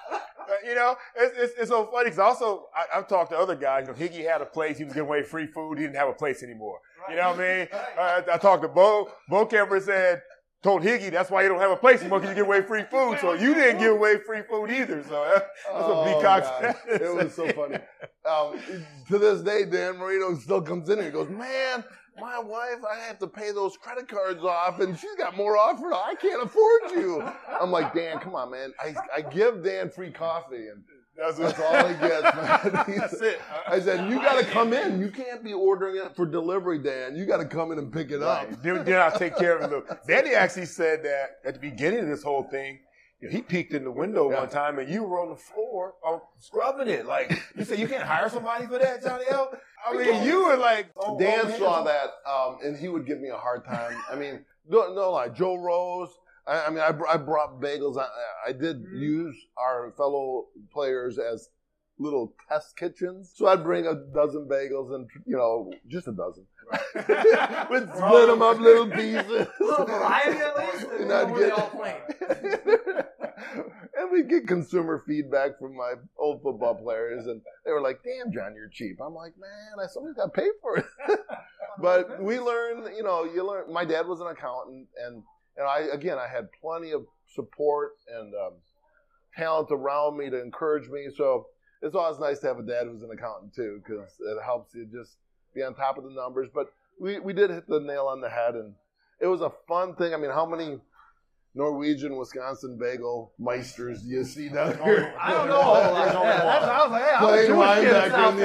It's so funny because also I've talked to other guys. Higgy had a place. He was giving away free food. He didn't have a place anymore. You know what I mean? I talked to Bo. Bo Kemper told Higgy that's why you don't have a place anymore because you give away free food. So you didn't give away free food either. So that's what B. Cox said. It was so funny. To this day, Dan Marino still comes in and he goes, man, my wife, I have to pay those credit cards off, and she's got more offer. I can't afford you. I'm like, Dan, come on, man. I give Dan free coffee, and that's all he gets, man. That's it. I said, you got to come in. You can't be ordering it for delivery, Dan. You got to come in and pick it up. Then I'll take care of it. Danny actually said that at the beginning of this whole thing, he peeked in the window one time, and you were on the floor scrubbing it. Like, you said, you can't hire somebody for that, Johnny L? I mean, you were like... Dan saw that, and he would give me a hard time. I mean, no lie. Joe Rose, I brought bagels. I did use our fellow players as little test kitchens. So I'd bring a dozen bagels and, just a dozen. Right. We'd split them up little pieces. A little variety at least? And I'd get all plain. And we'd get consumer feedback from my old football players, and they were like, damn, John, you're cheap. I'm like, man, somebody's got to pay for it. But we learned, you learn. My dad was an accountant, and I had plenty of support and talent around me to encourage me. So it's always nice to have a dad who's an accountant, too, because it helps you just be on top of the numbers. But we did hit the nail on the head, and it was a fun thing. I mean, how many Norwegian, Wisconsin bagel meisters do you see down here? I don't know. I was like, hey, I'm a Jewish kid in South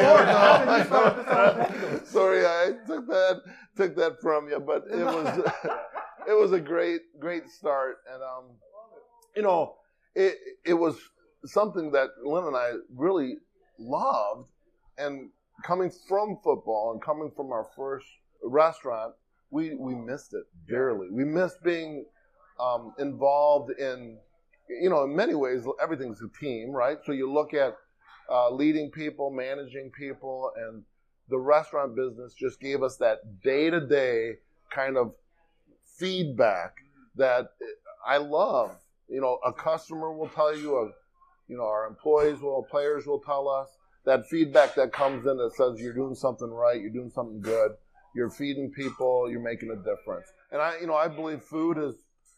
Florida. Sorry, I took that from you, but it was a great start, and it was something that Lynn and I really loved, and coming from football and coming from our first restaurant, we missed it dearly. We missed being involved in, in many ways, everything's a team, right? So you look at leading people, managing people, and the restaurant business just gave us that day-to-day kind of feedback that I love. A customer will tell you, our players will tell us, that feedback that comes in that says you're doing something right, you're doing something good, you're feeding people, you're making a difference. And I believe food is,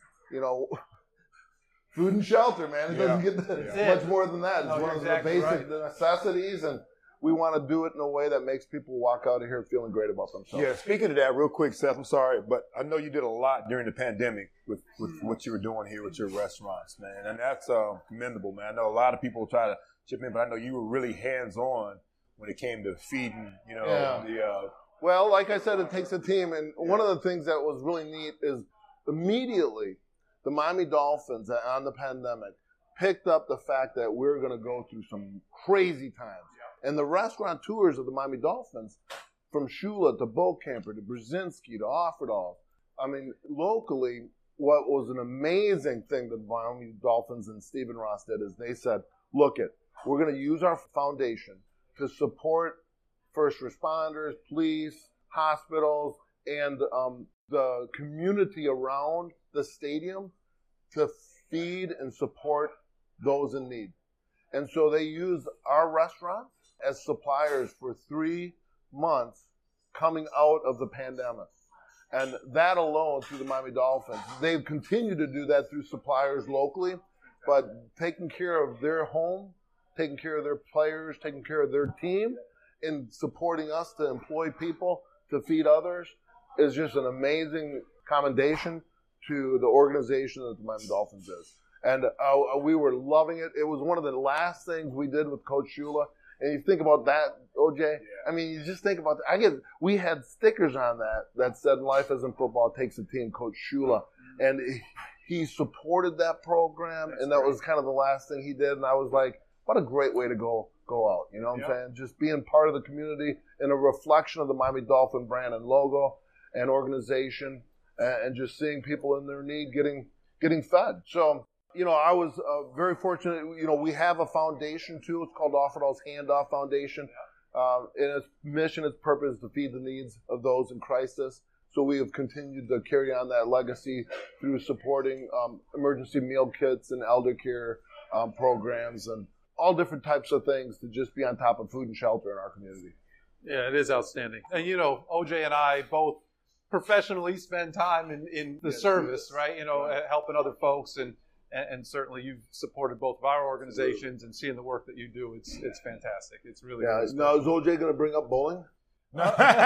food and shelter, man. It doesn't get much more than that. It's one of the basic necessities, and we want to do it in a way that makes people walk out of here feeling great about themselves. Yeah, speaking of that, real quick, Seth, I'm sorry, but I know you did a lot during the pandemic with what you were doing here with your restaurants, man, and that's commendable, man. I know a lot of people try to chip in, but I know you were really hands-on when it came to feeding, Well, like I said, it takes a team, and one of the things that was really neat is immediately the Miami Dolphins on the pandemic picked up the fact that we're going to go through some crazy times. And the restaurateurs of the Miami Dolphins, from Shula to Beaucamper to Brzezinski to Offerdahl, locally, what was an amazing thing that the Miami Dolphins and Stephen Ross did is they said, we're going to use our foundation to support first responders, police, hospitals, and the community around the stadium to feed and support those in need. And so they used our restaurants as suppliers for 3 months coming out of the pandemic. And that alone, through the Miami Dolphins, they've continued to do that through suppliers locally, but taking care of their home, taking care of their players, taking care of their team, in supporting us to employ people to feed others is just an amazing commendation to the organization that the Miami Dolphins is. And we were loving it. It was one of the last things we did with Coach Shula. And you think about that, OJ. I mean, you just think about that. We had stickers on that said "Life Isn't Football, it takes a team." Coach Shula, and he supported that program, and that was kind of the last thing he did. And I was like, what a great way to go out. You know what I'm saying? Just being part of the community and a reflection of the Miami Dolphin brand and logo and organization, and just seeing people in their need getting fed. So, I was very fortunate. We have a foundation too. It's called Offerdahl's Handoff Foundation. And its mission, its purpose is to feed the needs of those in crisis. So we have continued to carry on that legacy through supporting emergency meal kits and elder care programs and all different types of things to just be on top of food and shelter in our community. Yeah, it is outstanding. And OJ and I both professionally spend time in the service, right? Helping other folks, and certainly you've supported both of our organizations, and seeing the work that you do, it's fantastic. It's really Now, is OJ going to bring up bowling? No.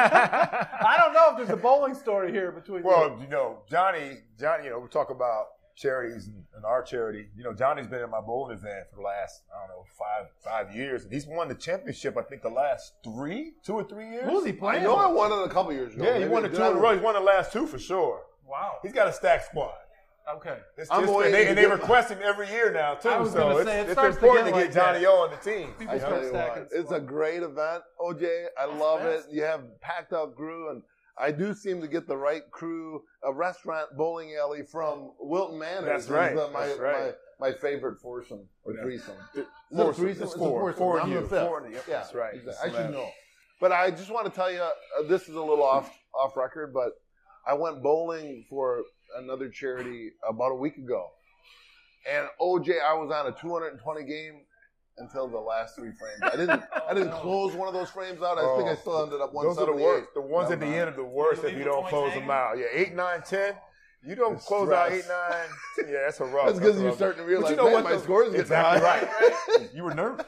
I don't know if there's a bowling story here between Johnny, we talk about charities and our charity. Johnny's been in my bowling event for the last, 5 years. And he's won the championship, I think, the last 2 or 3 years. Who's he playing? I know I won it a couple years ago. Yeah, he won the 2 in a row. He's won the last 2 for sure. Wow. He's got a stacked squad. Okay. They request him every year now, too. It's important to get Johnny O on the team. I tell you what, it's a great event, OJ. I love it. You have packed out crew, and I do seem to get the right crew. A restaurant bowling alley from Wilton Manor. That's right. My favorite foursome or threesome. It's four. I'm the fifth. Yeah, that's right. I should know. But I just want to tell you, this is a little off record, but I went bowling for another charity about a week ago. And OJ, I was on a 220 game until the last 3 frames. I didn't close one of those frames out. I think I still ended up 178. Those are the worst. The ones at the end are the worst if you don't close them out. Yeah, 8, 9, 10. You don't close out 8, 9, 10. Yeah, that's a rough. That's because you're starting to realize, my score is getting high. Right. You were nervous.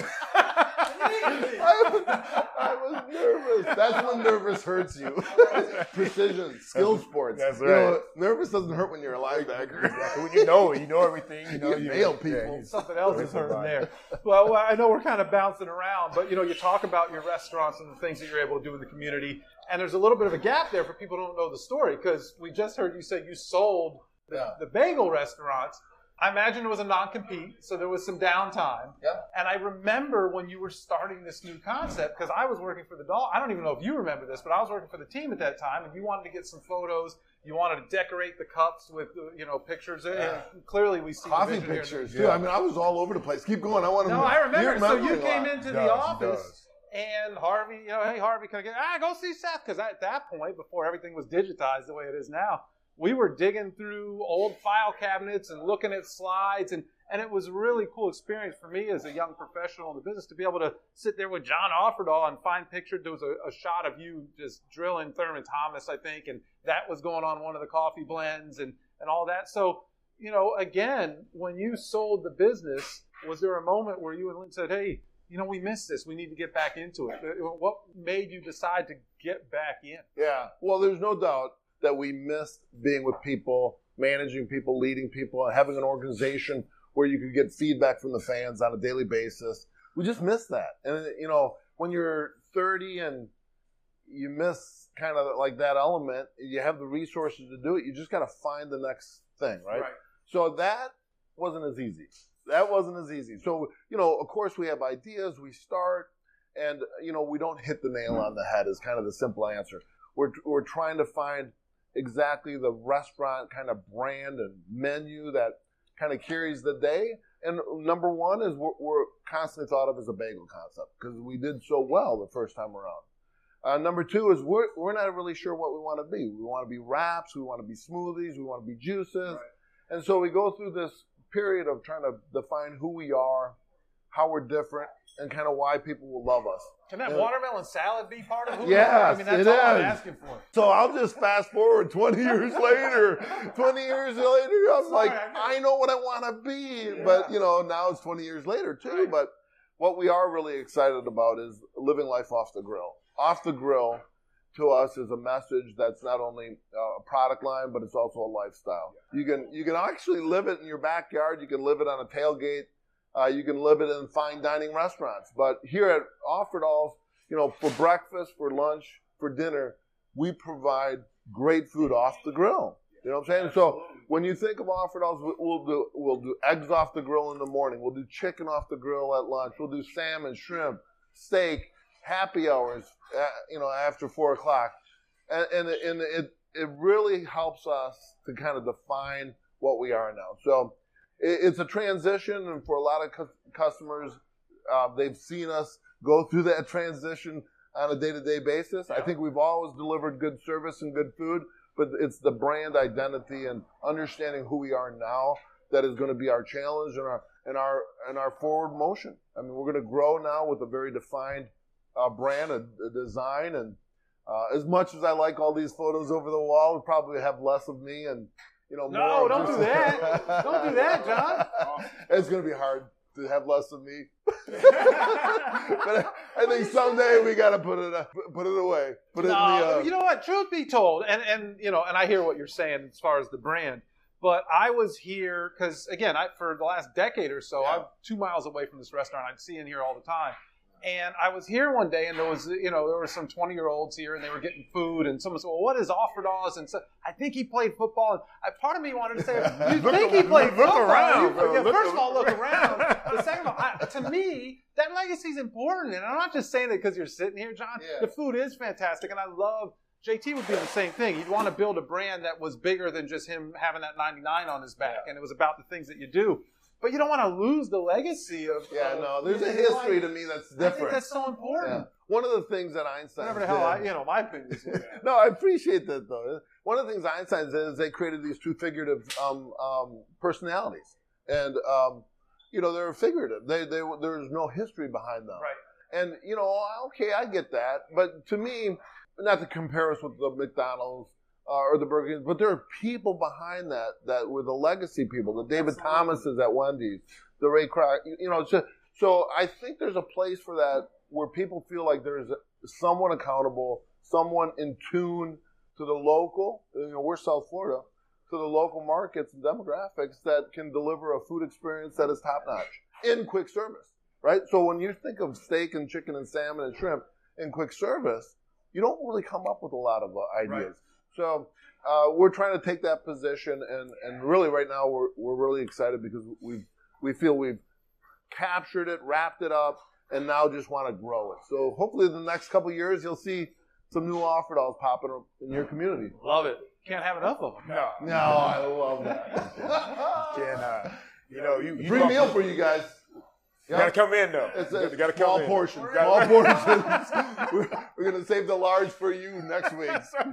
I was nervous. That's when nervous hurts you. Precision, skill sports. That's right. Nervous doesn't hurt when you're a linebacker. Exactly. When you know everything. You nail people. Yeah, something else is hurting there. Well, I know we're kind of bouncing around, but you talk about your restaurants and the things that you're able to do in the community, and there's a little bit of a gap there for people who don't know the story, because we just heard you say you sold the bagel restaurants. I imagine it was a non-compete, so there was some downtime. Yep. And I remember when you were starting this new concept, because I was working for the Dolphins. I don't even know if you remember this, but I was working for the team at that time, and you wanted to get some photos. You wanted to decorate the cups with, pictures. And clearly we see coffee pictures, too. I mean, I was all over the place. Keep going. I want to. No, I remember. So you came into the office, and Harvey, hey, Harvey, can I get, go see Seth? Because at that point, before everything was digitized the way it is now, we were digging through old file cabinets and looking at slides, and it was a really cool experience for me as a young professional in the business to be able to sit there with John Offerdahl and find pictures. There was a shot of you just drilling Thurman Thomas, I think, and that was going on one of the coffee blends and all that. So, again, when you sold the business, was there a moment where you and Lynn said, hey, we missed this. We need to get back into it? What made you decide to get back in? Yeah, well, there's no doubt that we missed being with people, managing people, leading people, having an organization where you could get feedback from the fans on a daily basis. We just missed that. And, when you're 30 and you miss kind of like that element, you have the resources to do it. You just got to find the next thing, right? So that wasn't as easy. So, of course we have ideas, we start, and, we don't hit the nail on the head is kind of the simple answer. We're trying to find exactly the restaurant kind of brand and menu that kind of carries the day. And number one is we're constantly thought of as a bagel concept because we did so well the first time around. Number two is we're not really sure what we want to be. We want to be wraps, we want to be smoothies, we want to be juices. Right. And so we go through this period of trying to define who we are, how we're different, and kind of why people will love us. Can that watermelon salad be part of who? Yes, I mean, that's all I'm asking for. So I'll just fast forward 20 years later. 20 years later, I'm like, I know what I want to be. Yeah. But, now it's 20 years later, too. Right. But what we are really excited about is living life off the grill. Off the grill, to us, is a message that's not only a product line, but it's also a lifestyle. You can actually live it in your backyard. You can live it on a tailgate. You can live it in fine dining restaurants. But here at Offerdahl's, for breakfast, for lunch, for dinner, we provide great food off the grill. You know what I'm saying? So when you think of Offerdahl's, we'll do eggs off the grill in the morning. We'll do chicken off the grill at lunch. We'll do salmon, shrimp, steak, happy hours, after 4 o'clock. And it really helps us to kind of define what we are now. So it's a transition, and for a lot of customers, they've seen us go through that transition on a day-to-day basis. Yeah. I think we've always delivered good service and good food, but it's the brand identity and understanding who we are now that is going to be our challenge and our forward motion. I mean, we're going to grow now with a very defined brand, a design, and as much as I like all these photos over the wall, we probably have less of me and more. No, don't do that. Don't do that, John. It's going to be hard to have less of me. But I think someday we got to put it away. Put it in the. You know what? Truth be told, and I hear what you're saying as far as the brand. But I was here because, again, for the last decade or so, I'm 2 miles away from this restaurant. I'd see in here all the time. And I was here one day, and there were some 20-year-olds here, and they were getting food, and someone said, well, what is Offerdahl's? And so I think he played football. And part of me wanted to say, you think he played football? Look around. First of all, look around. The second of all, to me, that legacy is important. And I'm not just saying it because you're sitting here, John. Yeah. The food is fantastic, and I love JT would do the same thing. He'd want to build a brand that was bigger than just him having that 99 on his back, and it was about the things that you do. But you don't want to lose the legacy of... there's a history to me that's different. I think that's so important. Yeah. One of the things that Einstein Whatever the hell, my opinion is. No, I appreciate that, though. One of the things Einstein did is they created these two figurative personalities. And, they're figurative. There's no history behind them. Right. And, okay, I get that. But to me, not to compare us with the McDonald's, or the Burger King, but there are people behind that were the legacy people, the David Thomases at Wendy's, the Ray Kroc, so I think there's a place for that where people feel like there's someone accountable, someone in tune to the local, we're South Florida, to the local markets and demographics that can deliver a food experience that is top-notch in quick service, right? So when you think of steak and chicken and salmon and shrimp in quick service, you don't really come up with a lot of ideas. Right. So we're trying to take that position, and really right now we're really excited because we feel we've captured it, wrapped it up, and now just want to grow it. So hopefully in the next couple of years you'll see some new Offerdahl's popping up in your community. Love it. Can't have enough of them. No, I love that. Free meal for you guys. You gotta come in though. It's a small portion. Small portions. We're gonna save the large for you next week.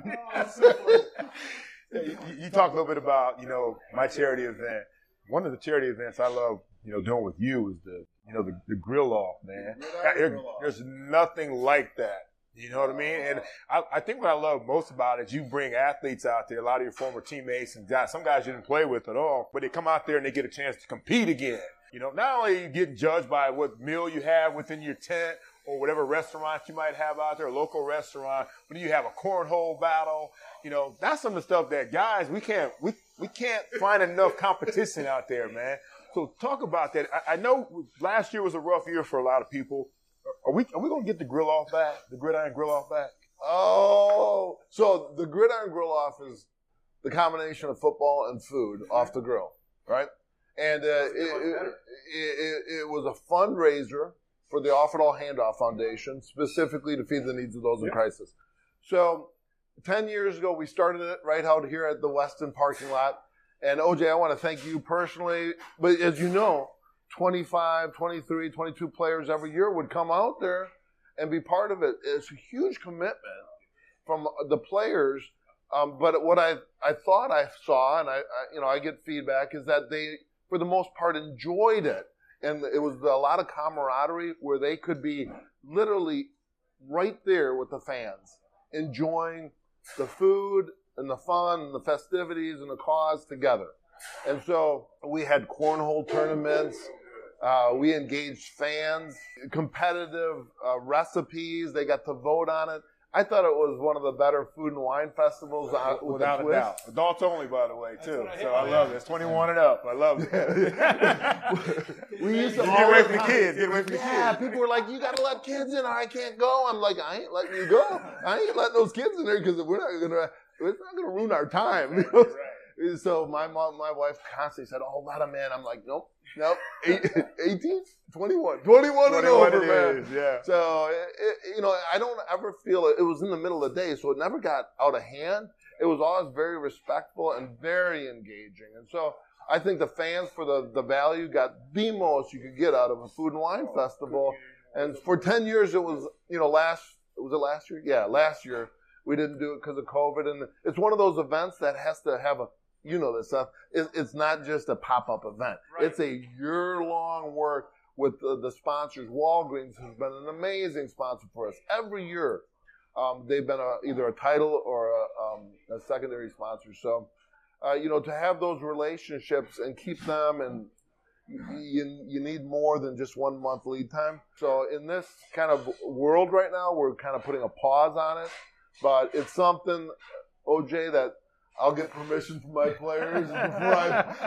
You talk a little bit about my charity event. One of the charity events I love doing with you is the grill off, man. There's nothing like that. You know what I mean? And I think what I love most about it is you bring athletes out there, a lot of your former teammates and guys, some guys you didn't play with at all, but they come out there and they get a chance to compete again. Not only you get judged by what meal you have within your tent or whatever restaurant you might have out there, a local restaurant, but you have a cornhole battle. That's some of the stuff that guys, we can't find enough competition out there, man. So talk about that. I know last year was a rough year for a lot of people. Are we going to get the grill off back, the gridiron grill off back? Oh, so the gridiron grill off is the combination of football and food off the grill, right? And it was a fundraiser for the Offerdahl Handoff Foundation, specifically to feed the needs of those in crisis. So 10 years ago, we started it right out here at the Weston parking lot. And OJ, I want to thank you personally. But as you know, 25, 23, 22 players every year would come out there and be part of it. It's a huge commitment from the players. But what I thought I saw, and I get feedback, is that they, for the most part, enjoyed it. And it was a lot of camaraderie where they could be literally right there with the fans, enjoying the food and the fun and the festivities and the cause together. And so we had cornhole tournaments. We engaged fans, competitive recipes. They got to vote on it. I thought it was one of the better food and wine festivals without a doubt. Adults only, by the way, too. So I love it. It's 21 and up. I love it. We used to get away from the kids. Get away from the kids. Yeah, people were like, "You got to let kids in, or I can't go." I'm like, "I ain't letting you go. I ain't letting those kids in there because it's not gonna ruin our time." You know? Right. So my wife constantly said, "Oh, let them in." I'm like, "Nope." 18, 21 and over, man. Yeah. So, I don't ever feel it was in the middle of the day, so it never got out of hand. It was always very respectful and very engaging. And so I think the fans for the value got the most you could get out of a food and wine festival. And for 10 years, it was, last year? Yeah, last year. We didn't do it because of COVID. And it's one of those events that has to have this stuff. It's not just a pop-up event. Right. It's a year-long work with the sponsors. Walgreens has been an amazing sponsor for us. Every year, they've been either a title or a secondary sponsor. So, to have those relationships and keep them, and you need more than just 1 month lead time. So in this kind of world right now, we're kind of putting a pause on it. But it's something, OJ, that I'll get permission from my players before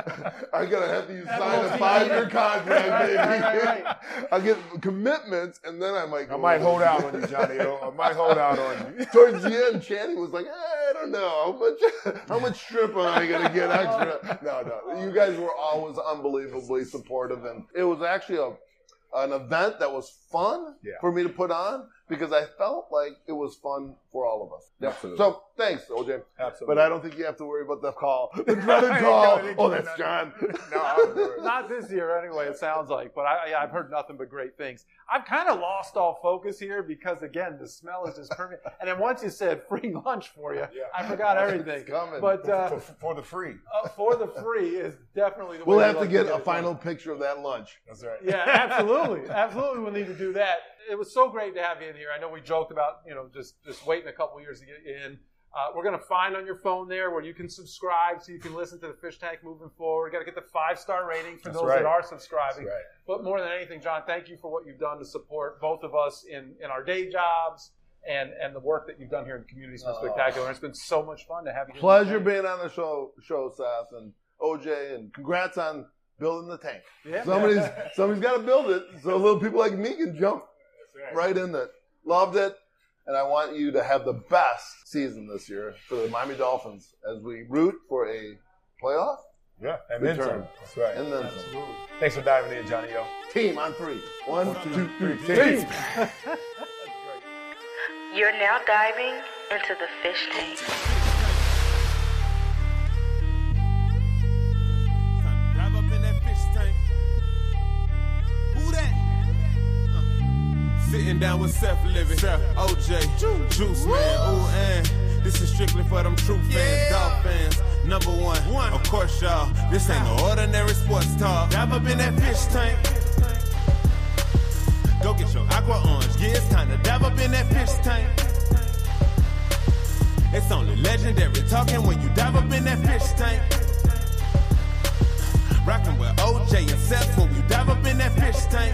I gotta have you sign a 5-year contract, baby. Right. I'll get commitments, and then I might hold out on you, Johnny. I might hold out on you. Towards the end, Channing was like, I don't know how much strip am I gonna get extra? No. You guys were always unbelievably supportive, and it was actually an event that was fun for me to put on, because I felt like it was fun for all of us. Absolutely. So thanks, OJ. Absolutely. But I don't think you have to worry about the call. The dreaded call. Oh, that's John. No, not this year anyway, it sounds like. But I've heard nothing but great things. I've kind of lost all focus here because, again, the smell is just perfect. And then once you said free lunch for you, I forgot everything. It's coming. But for the free. For the free is definitely the way. We'll have to get a final picture of that lunch. That's right. Yeah, absolutely. Absolutely, we'll need to do that. It was so great to have you in here. I know we joked about, just waiting a couple years to get you in. We're going to find on your phone there where you can subscribe so you can listen to the Fish Tank moving forward. Got to get the 5-star rating for those that are subscribing. That's right. But more than anything, John, thank you for what you've done to support both of us in our day jobs and the work that you've done here in Communities for Spectacular. It's been so much fun to have you. Pleasure being on the show, Seth, and OJ, and congrats on building the tank. Yeah, somebody's got to build it so little people like me can jump right in it. Loved it. And I want you to have the best season this year for the Miami Dolphins as we root for a playoff. Yeah, and then some. That's right. And then some. Thanks for diving in, Johnny O. Team on 3. 1, 2, 3. Team. That's great. You're now diving into the fish tank. Dive up in that fish tank. Who that? Sitting down with Seth Living, OJ, Juice Man, ooh, and this is strictly for them true fans, dog fans, number one. Of course, y'all, this ain't no ordinary sports talk. Dive up in that fish tank. Go get your aqua orange. Yeah, it's time to dive up in that fish tank. It's only legendary talking when you dive up in that fish tank. Rockin' with OJ and Seth when we dive up in that fish tank.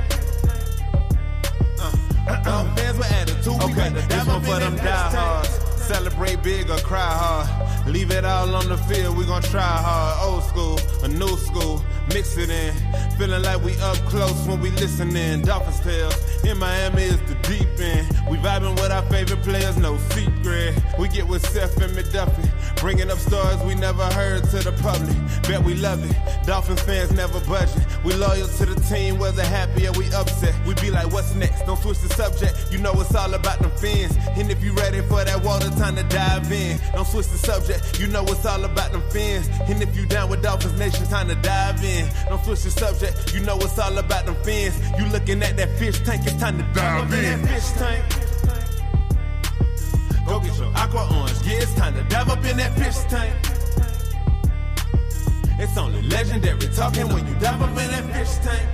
Fans with attitude. Okay, this one for them diehards. Celebrate big or cry hard. Leave it all on the field, we gon' try hard. Old school, a new school, mix it in. Feeling like we up close when we listening. Dolphins tales, in Miami is the deep end. We vibing with our favorite players, no secret. We get with Seth and McDuffie, bringing up stories we never heard to the public. Bet we love it, Dolphins fans never budging. We loyal to the team, whether happy or we upset. We be like, what's next? Don't switch the subject, you know it's all about them fins. And if you ready for that water, time to dive in. Don't switch the subject, you know it's all about them fins. And if you down with Dolphins Nation, time to dive in. Don't switch the subject, you know it's all about them fins. You looking at that fish tank, it's time to dive in. That fish tank. Go get your aqua orange, yeah, it's time to dive up in that fish tank. It's only legendary talking when you dive up in that fish tank.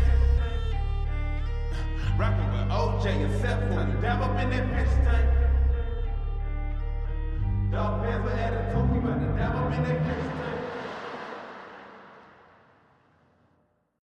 Rockin' with OJ and Seth when you dive up in that fish tank. Dog fans with attitude, we about to dive up in that fish tank.